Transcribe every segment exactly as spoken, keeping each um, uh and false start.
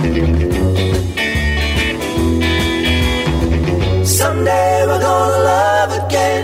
Someday we're gonna love again.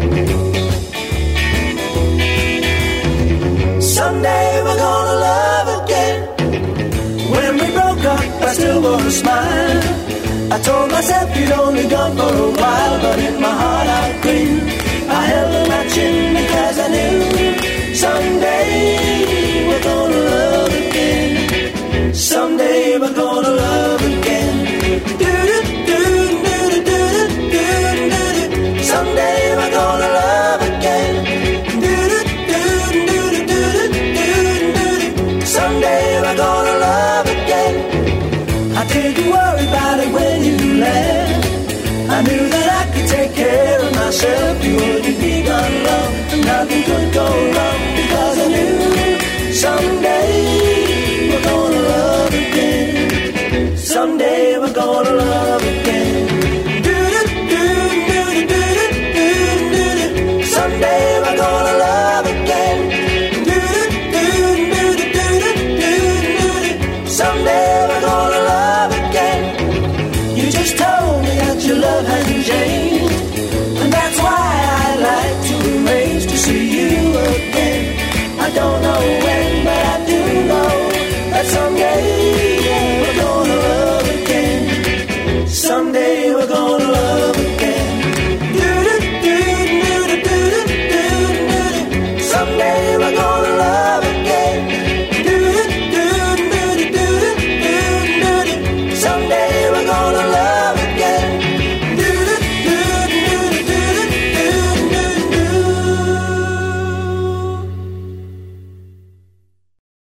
Someday we're gonna love again. When we broke up, I still wanna smile. I told myself you'd only gone for a while, but in my heart I grinned. I held a match in because I knew someday we're gonna love again. Someday we're gonna love again. Someday we're gonna love again. Someday we're gonna love again. I didn't worry about it when you left. I knew that I could take care of myself. You wouldn't be gone long, and nothing could go wrong, because I knew someday we're gonna love again. Someday we're gonna love again. Someday we're gonna love again. Someday